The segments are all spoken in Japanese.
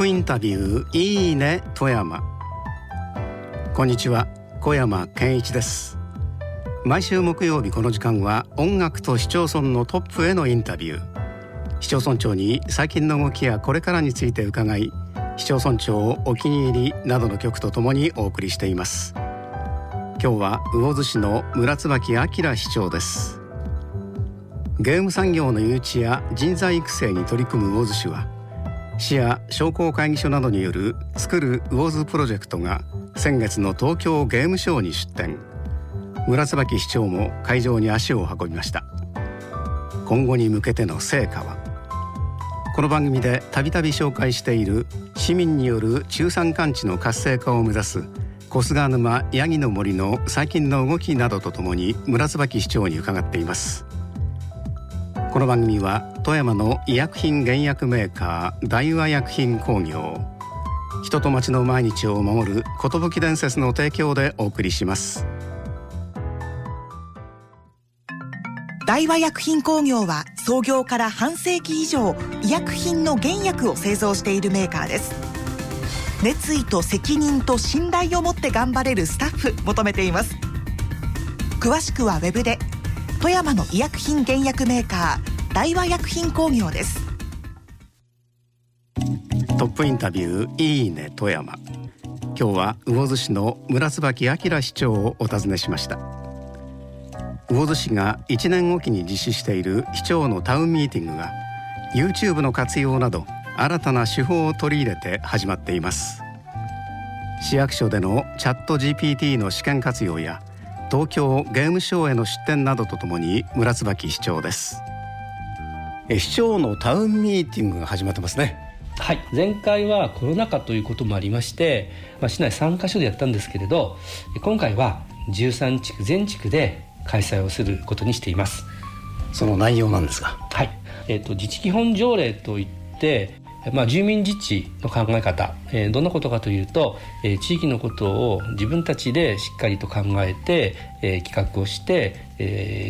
プインタビューいいね富山。こんにちは、小山健一です。毎週木曜日この時間は音楽と市町村のトップへのインタビュー。市町村長に最近の動きやこれからについて伺い、市町村長お気に入りなどの曲とともにお送りしています。今日は魚津市の村椿明市長です。ゲーム産業の誘致や人材育成に取り組む魚津市は、市や商工会議所などによる作る魚津プロジェクトが先月の東京ゲームショウに出展。村椿市長も会場に足を運びました。今後に向けての成果は。この番組でたびたび紹介している市民による中山間地の活性化を目指す小菅沼ヤギの森の最近の動きなどとともに村椿市長に伺っています。この番組は富山の医薬品原薬メーカー大和薬品工業、人と町の毎日を守る寿伝説の提供でお送りします。 大和薬品工業は創業から半世紀以上、医薬品の原薬を製造しているメーカーです。熱意と責任と信頼を持って頑張れるスタッフ求めています。詳しくはウェブで。富山の医薬品原薬メーカー大和薬品工業です。 トップインタビューいいね富山。今日は魚津市の村椿明市長をお尋ねしました。魚津市が1年おきに実施している市長のタウンミーティングが YouTube の活用など新たな手法を取り入れて始まっています。市役所でのチャット GPT の試験活用や東京ゲームショウへの出展などとともに村椿市長です。市長のタウンミーティングが始まってますね。 はい、前回はコロナ禍ということもありまして、市内3カ所でやったんですけれど、今回は13地区全地区で開催をすることにしています。 その内容なんですが、 はい、自治基本条例といって住民自治の考え方、どんなことかというと、地域のことを自分たちでしっかりと考えて、企画をして、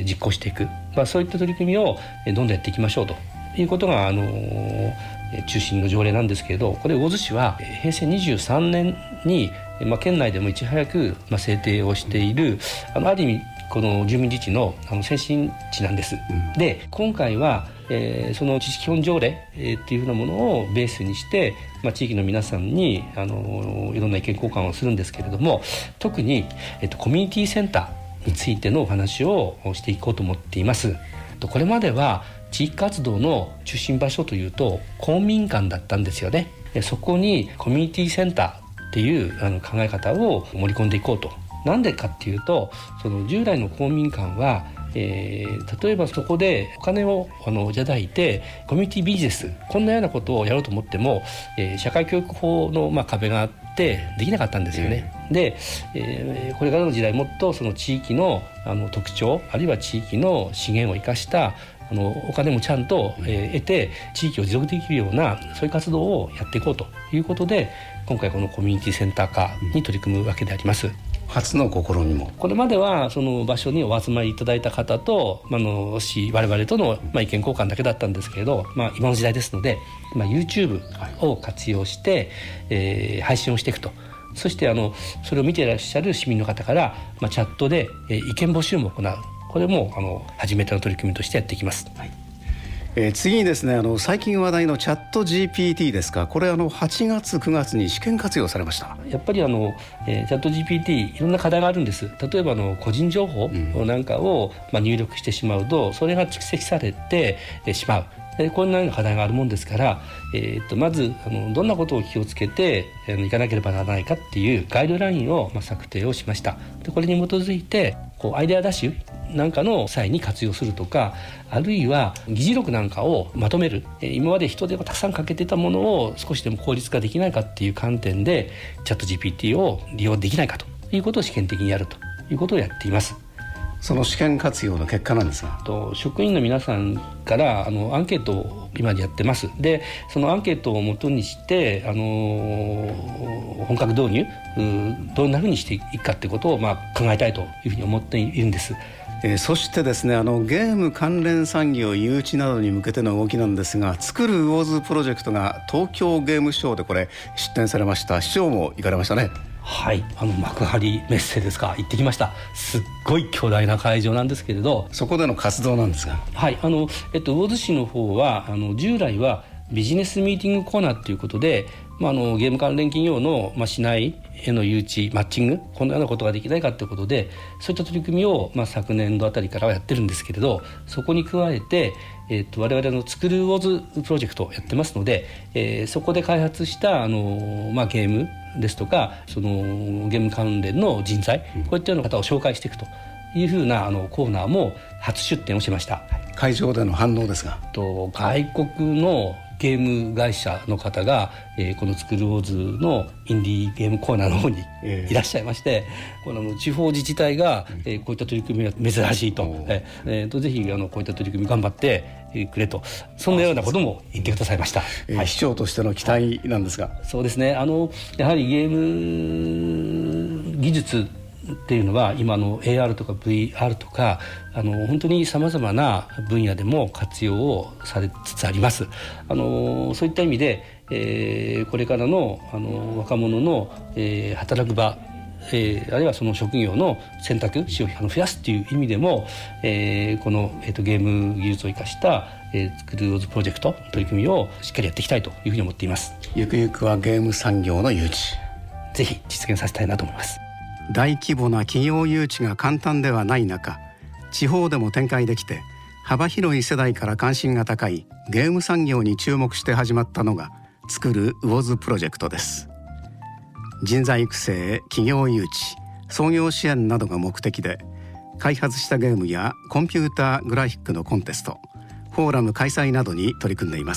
実行していく、そういった取り組みをどんどんやっていきましょうということが、中心の条例なんですけれど、これ魚津市は平成23年に、県内でもいち早く、制定をしているある意味この住民自治の先進地なんです。で、今回はその自治基本条例っていうふうなものをベースにして、地域の皆さんにいろんな意見交換をするんですけれども、特に、コミュニティセンターについてのお話をしていこうと思っています。これまでは地域活動の中心場所というと公民館だったんですよね。そこにコミュニティセンターっていう考え方を盛り込んでいこうと。なんでかっていうと、その従来の公民館は例えばそこでお金をいただいてコミュニティビジネス、こんなようなことをやろうと思っても、社会教育法の壁があってできなかったんですよね。で、これからの時代もっとその地域の特徴、あるいは地域の資源を生かしたお金もちゃんと、得て地域を持続できるようなそういう活動をやっていこうということで、今回このコミュニティセンター化に取り組むわけであります。 初の試みも。これまではその場所にお集まりいただいた方と、我々との、意見交換だけだったんですけれど、今の時代ですので、YouTube を活用して、配信をしていくと。そしてそれを見ていらっしゃる市民の方から、チャットで、意見募集も行う。これも初めての取り組みとしてやっていきます。はい。 次にですね、最近話題のチャット GPT ですか。これ8月9月に試験活用されました。 やっぱりチャット GPT いろんな課題があるんです。例えば個人情報なんかを、入力してしまうとそれが蓄積されてしまう。こんなような課題があるもんですから、まずどんなことを気をつけていかなければならないかっていうガイドラインを策定をしました。で、これに基づいてアイデアダッシュなんかの際に活用するとか、あるいは議事録なんかをまとめる、今まで人手をたくさんかけていたものを少しでも効率化できないかっていう観点でチャット GPT を利用できないかということを試験的にやるということをやっています。 その試験活用の結果なんですが、 職員の皆さんからアンケートを今やってます。で、そのアンケートをもとにして本格導入どんなふうにしていくかってことを考えたいというふうに思っているんです。 そしてですね、ゲーム関連産業誘致などに向けての動きなんですが、作る魚津プロジェクトが東京ゲームショウでこれ出展されました。市長も行かれましたね。 はい、幕張メッセですか、行ってきました。すっごい巨大な会場なんですけれど、 そこでの活動なんですが、 はい、魚津市の方は従来はビジネスミーティングコーナーということで、ゲーム関連企業の、市内への誘致マッチング、このようなことができないかということで、そういった取り組みを、昨年度あたりからはやってるんですけれど、そこに加えて、我々の作る魚津プロジェクトをやってますので、そこで開発したゲームですとか、そのゲーム関連の人材、こういったような方を紹介していくというふうなコーナーも初出展をしました。 会場での反応ですが、 外国のゲーム会社の方が、この作る魚津のインディーゲームコーナーの方にいらっしゃいまして、この地方自治体が、こういった取り組みは珍しいと、ぜひこういった取り組み頑張ってくれと、そんなようなことも言ってくださいました。 市長としての期待なんですが、 そうですね、やはりゲーム技術っていうのは今の AR とか VR とか本当にさまざまな分野でも活用をされつつあります。そういった意味で、これからの、若者の、働く場、あるいはその職業の選択肢を増やすという意味でも、この、ゲーム技術を生かした、作る魚津プロジェクト取り組みをしっかりやっていきたいというふうに思っています。 ゆくゆくはゲーム産業の誘致、 ぜひ実現させたいなと思います。 大規模な企業誘致が簡単ではない中、地方でも展開できて幅広い世代から関心が高いゲーム産業に注目して始まったのが作る魚津プロジェクトです。人材育成、企業誘致、創業支援などが目的で、開発したゲームやコンピューターグラフィックのコンテスト、フォーラム開催などに取り組んでいます。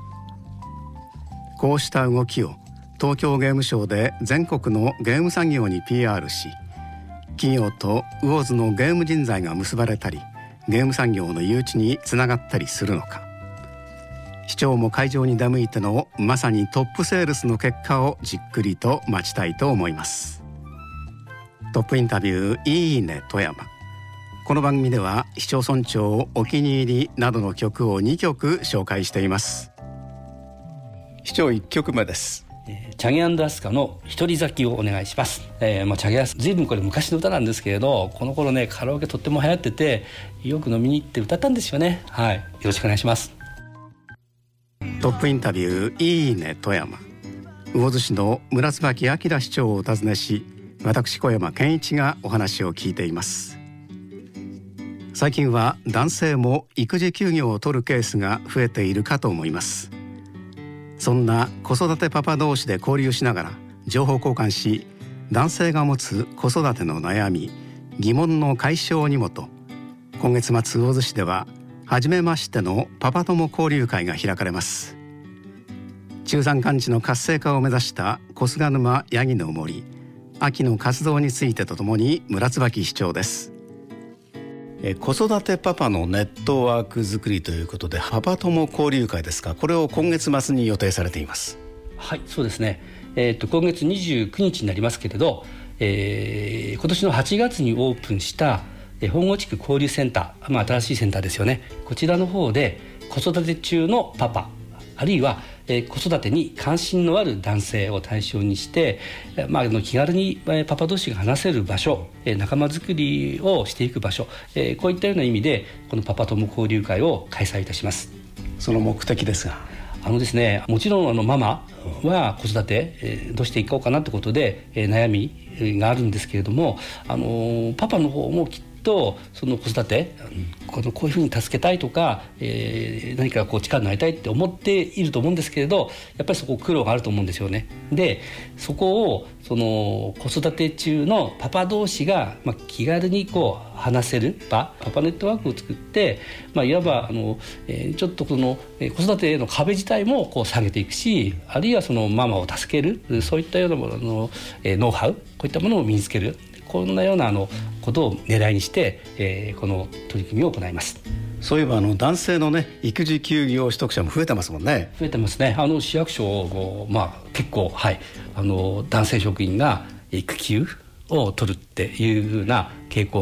こうした動きを東京ゲームショウで全国のゲーム産業に PR し、企業と魚津のゲーム人材が結ばれたり、ゲーム産業の誘致につながったりするのか。市長も会場に出向いてのまさにトップセールスの結果をじっくりと待ちたいと思います。トップインタビューいいね富山。この番組では市町村長お気に入りなどの曲を2曲紹介しています。市長1曲目です。 チャゲ&アスカの一人咲きをお願いします。チャゲアス、随分これ昔の歌なんですけれど、この頃ねカラオケとっても流行ってて、よく飲みに行って歌ったんですよね。はい、よろしくお願いします。 トップインタビューいいね富山。魚津市の村椿明市長をお尋ねし、私小山健一がお話を聞いています。最近は男性も育児休業を取るケースが増えているかと思います。そんな子育てパパ同士で交流しながら情報交換し、男性が持つ子育ての悩み、疑問の解消にもと、今月末魚津市では初めましてのパパ友交流会が開かれます。中山間地の活性化を目指した小菅沼ヤギの森、秋の活動についてとともに村椿市長です。子育てパパのネットワーク作りということで、パパ友交流会ですか、これを今月末に予定されています。 はい、そうですね。今月29日になりますけれど、今年の8月にオープンした本郷地区交流センター、新しいセンターですよね。こちらの方で子育て中のパパ、あるいは子育てに関心のある男性を対象にして、気軽にパパ同士が話せる場所、仲間づくりをしていく場所、こういったような意味でこのパパ友交流会を開催いたします。 その目的ですが、 ですね、もちろんママは子育て、どうしていこうかなってことで、悩みがあるんですけれども、パパの方もきっとその子育て、こういうふうに助けたいとか、何か力になりたいって思っていると思うんですけれど、やっぱりそこ苦労があると思うんですよね。でそこをその子育て中のパパ同士が、気軽に話せる場、パパネットワークを作って、いわばちょっとこの子育てへの壁自体も下げていくし、あるいはそのママを助ける、そういったようなもののノウハウ、こういったものを身につける、こんなようなことを狙いにして、この取り組みを行います。 そういえば男性のね、育児休業取得者も増えてますもんね。 増えてますね。市役所も、結構、はい、男性職員が育休を取るっていうふうな傾向が、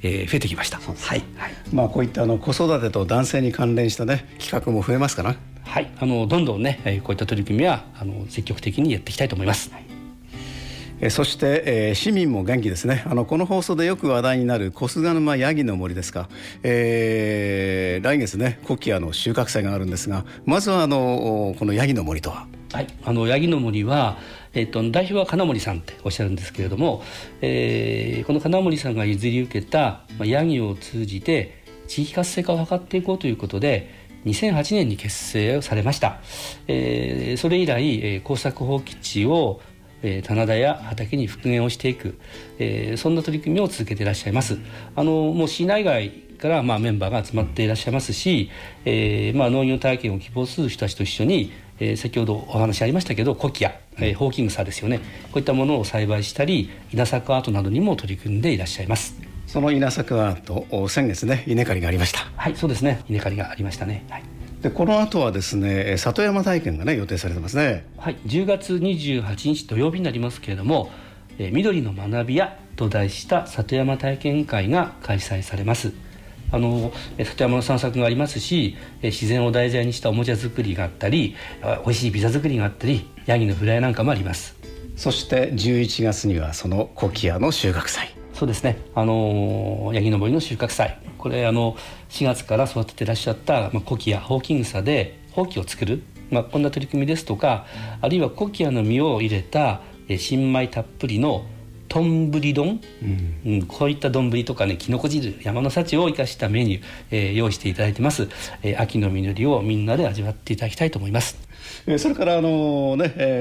増えてきました。はい、 まあ、こういった子育てと男性に関連したね企画も増えますかな。 はい、どんどんね、こういった取り組みは積極的にやっていきたいと思います。 そして、市民も元気ですね。この放送でよく話題になる小菅沼ヤギの森ですか、来月ねコキアの収穫祭があるんですが、まずはこのヤギの森とは。 はい、ヤギの森は、代表は金森さんっておっしゃるんですけれども、この金森さんが譲り受けたヤギを通じて地域活性化を図っていこうということで2008年に結成をされました。それ以来、耕作放棄地を棚田や畑に復元をしていく、そんな取り組みを続けていらっしゃいます。もう市内外からメンバーが集まっていらっしゃいますし、農業体験を希望する人たちと一緒に、先ほどお話ありましたけどコキア、ホウキングサですよね、こういったものを栽培したり稲作アートなどにも取り組んでいらっしゃいます。 その稲作アート、先月ね稲刈りがありました。 はい、そうですね、稲刈りがありましたね。はい、 でこの後はですね里山体験がね予定されてますね。 はい、10月28日土曜日になりますけれども、緑の学び屋と題した里山体験会が開催されます。里山の散策がありますし、自然を題材にしたおもちゃ作りがあったり、美味しいピザ作りがあったり、ヤギのフライなんかもあります。 そして11月にはそのコキアの収穫祭。 そうですね、ヤギの森の収穫祭、これ4月から育てていらっしゃったコキアホウキングサでホウキを作る、こんな取り組みですとか、あるいはコキアの実を入れた新米たっぷりのとんぶり丼、こういった丼とかね、きのこ汁、山の幸を生かしたメニュー、用意していただいてます。秋の実りをみんなで味わっていただきたいと思います。 それから今年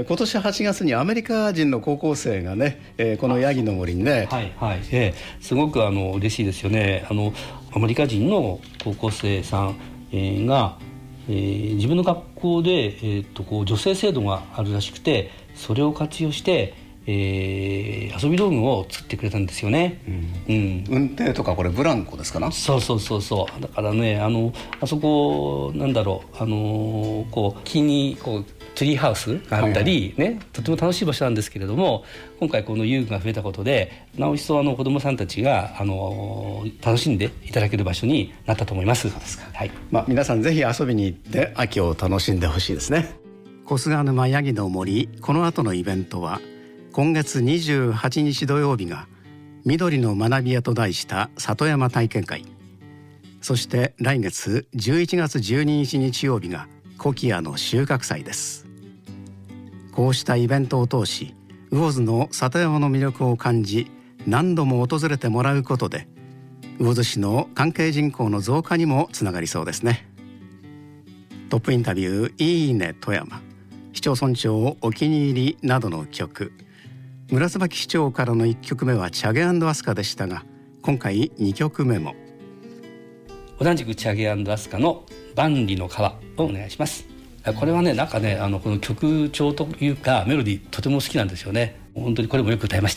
8月にアメリカ人の高校生がね、このヤギの森にね、 すごく嬉しいですよね。アメリカ人の高校生さん、が、自分の学校で、女性制度があるらしくて、それを活用して遊び道具を作ってくれたんですよね。 運転とかこれブランコですかな。 そうだからね、あそこなんだろう、木にツリーハウスがあったり、とても楽しい場所なんですけれども、今回この遊具が増えたことでなお一層子どもさんたちが楽しんでいただける場所になったと思います。 そうですか。はい、皆さんぜひ遊びに行って秋を楽しんでほしいですね。小菅沼ヤギの森、この後のイベントは今月28日土曜日が緑の学び屋と題した里山体験会、そして来月11月12日日曜日がコキアの収穫祭です。こうしたイベントを通し魚津の里山の魅力を感じ、何度も訪れてもらうことで魚津市の関係人口の増加にもつながりそうですね。トップインタビューいいね富山、市町村長お気に入りなどの曲、村椿市長からの1曲目はチャゲ&アスカでしたが、今回2曲目も同じくチャゲ&アスカの万里の川をお願いします。これはね、なんかね、この曲調というかメロディーとても好きなんですよね。本当にこれもよく歌いました。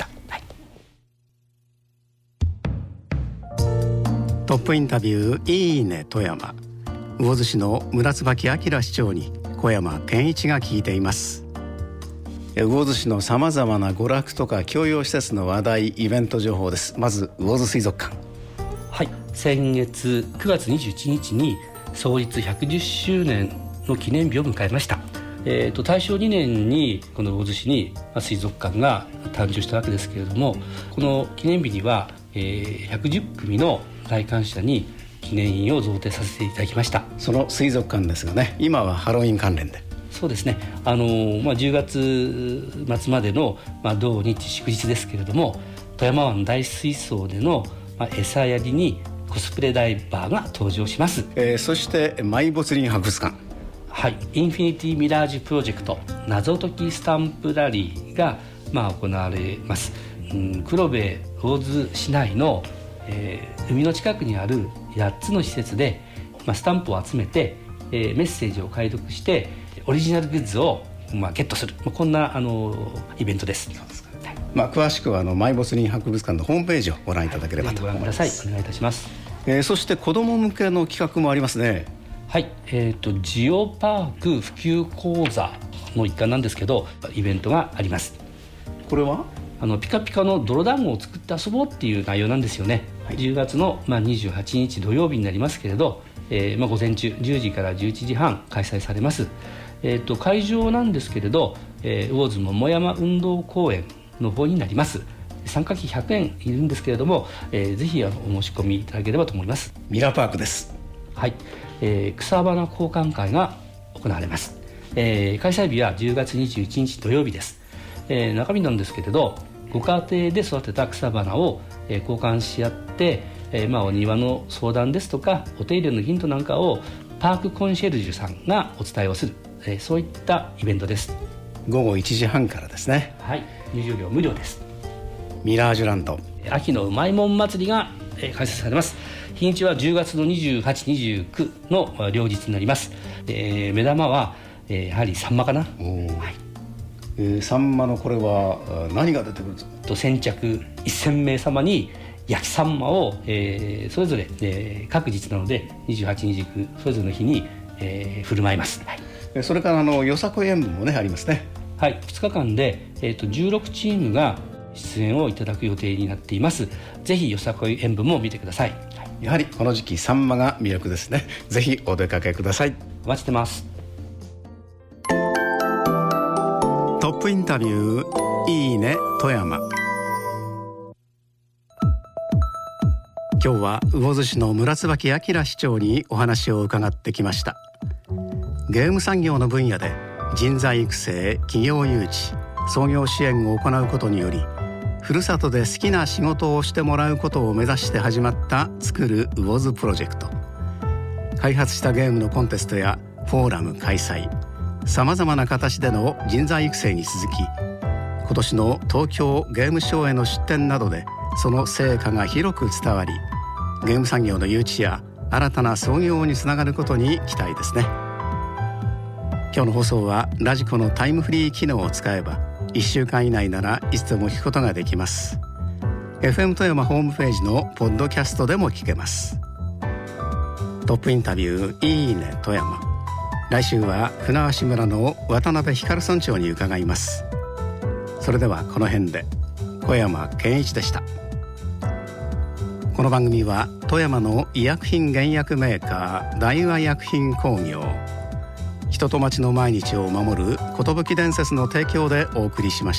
トップインタビューいいね富山、魚津市の村椿明市長に小山健一が聞いています。魚津市のさまざまな娯楽とか教養施設の話題、イベント情報です。まず魚津水族館。 はい、先月9月21日に創立110周年の記念日を迎えました。大正2年にこの魚津市に水族館が誕生したわけですけれども、この記念日には、110組の来館者に記念印を贈呈させていただきました。 その水族館ですがね、今はハロウィン関連で。 そうですね、10月末までの、土日祝日ですけれども、富山湾大水槽での、餌やりにコスプレダイバーが登場します。 そしてマイボツリン博物館。 はい、インフィニティミラージュプロジェクト謎解きスタンプラリーが、行われます。黒部魚津市内の、海の近くにある8つの施設で、スタンプを集めて、メッセージを解読してオリジナルグッズを、ゲットする、こんなイベントです。 詳しくはマイボツリン博物館のホームページをご覧いただければと思います。 ご覧ください。お願いいたします。 そして子ども向けの企画もありますね。 はい、ジオパーク普及講座の一環なんですけど、イベントがあります。 これはピカピカの泥団子を作って遊ぼうっていう内容なんですよね。10月の28日土曜日になりますけれど、午前中10時から11時半開催されます。会場なんですけれど、魚津桃山運動公園の方になります。参加費100円いるんですけれども、ぜひお申し込みいただければと思います。 ミラーパークです。 はい、草花交換会が行われます。開催日は10月21日土曜日です。中身なんですけれど、ご家庭で育てた草花を、交換し合って、お庭の相談ですとかお手入れのヒントなんかをパークコンシェルジュさんがお伝えをする、そういったイベントです。 午後1時半からですね。 はい、入場料無料です。 ミラージュランド秋のうまいもん祭りが、開催されます。日にちは10月の28、29の両日になります。目玉は、やはりサンマかな。 サンマのこれは何が出てくるんですか。 先着1000名様に焼きサンマを、それぞれ、各日なので28、29それぞれの日に、振る舞います。 それからよさこい演舞もねありますね。 はい、2日間で、16チームが出演をいただく予定になっています。ぜひよさこい演舞も見てください。 やはりこの時期サンマが魅力ですね。ぜひお出かけください。 お待ちしてます。 トップインタビューいいね富山。今日は魚津市の村椿明市長にお話を伺ってきました。ゲーム産業の分野で人材育成、企業誘致、創業支援を行うことにより、ふるさとで好きな仕事をしてもらうことを目指して始まった作る魚津プロジェクト。開発したゲームのコンテストやフォーラム開催、さまざまな形での人材育成に続き、今年の東京ゲームショーへの出展などでその成果が広く伝わり、ゲーム産業の誘致や新たな創業につながることに期待ですね。今日の放送はラジコのタイムフリー機能を使えば1週間以内ならいつでも聞くことができます。 FM 富山ホームページのポッドキャストでも聞けます。トップインタビューいいね富山。来週は船橋村の渡辺光村長に伺います。それではこの辺で。小山健一でした。この番組は富山の医薬品原薬メーカー大和薬品工業、人と町の毎日を守る寿伝説の提供でお送りしました。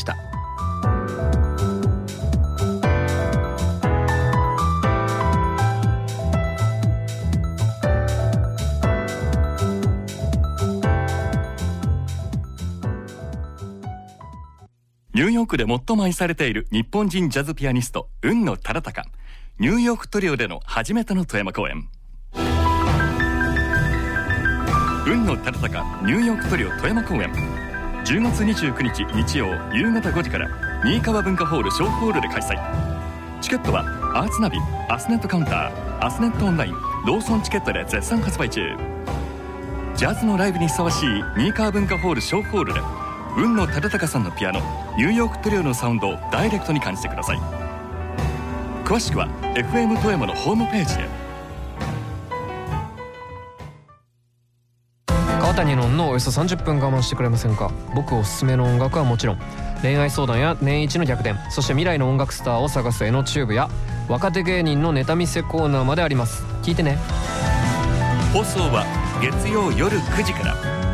ニューヨークで最も愛されている日本人ジャズピアニスト海野忠敬、ニューヨークトリオでの初めての富山公演。海野忠敬ニューヨークトリオ富山公演、10月29日日曜夕方5時から新川文化ホール小ホールで開催。チケットはアーツナビ、アスネットカウンター、アスネットオンライン、ローソンチケットで絶賛発売中。ジャズのライブにふさわしい新川文化ホール小ホールで海野忠敬さんのピアノ、ニューヨークトリオのサウンドをダイレクトに感じてください。詳しくは FM 富山のホームページで。 川谷のんのおよそ30分我慢してくれませんか。僕おすすめの音楽はもちろん恋愛相談や年一の逆転、そして未来の音楽スターを探すエノチューブや若手芸人のネタ見せコーナーまであります。聞いてね。 放送は月曜夜9時から。